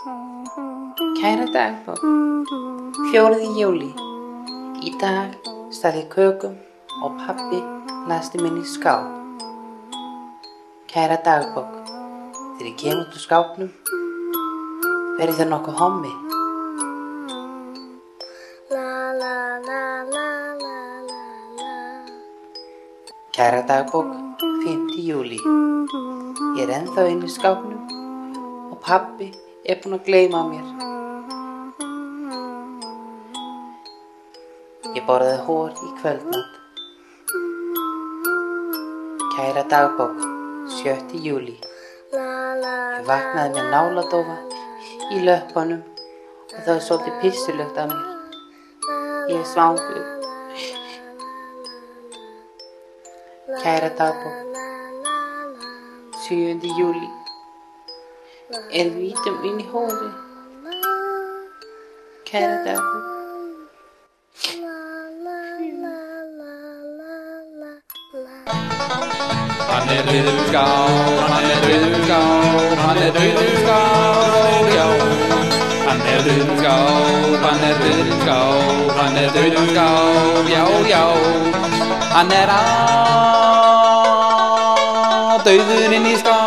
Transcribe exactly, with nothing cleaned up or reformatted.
Kæra dagbók, fjórði júlí. Í dag stað ég kökum og pabbi lasti minn í skáp. Kæra dagbók, þegar ég kem út úr skápnum, verið það nokkuð hommi. Kæra dagbók, fimmti júlí. Ég er ennþá inn í skápnum og pabbi er búinn að gleyma mér. Ég borðaði hór í kvöldmat. Kæra dagbók, sjötti júlí. Ég vaknaði með náladófa í löppunum og það var svolítið pissulukt af mér. Ég er svangur. Kæra dagbók, sjöundi júlí. Er vítum inn í hóri. Kæra dagbók. Hann er rauður skál, hann er rauður skál, hann er rauður skál, já. Hann er rauður skál, hann er rauður skál, hann er rauður skál, já, já. Hann er á dauður inn í skál.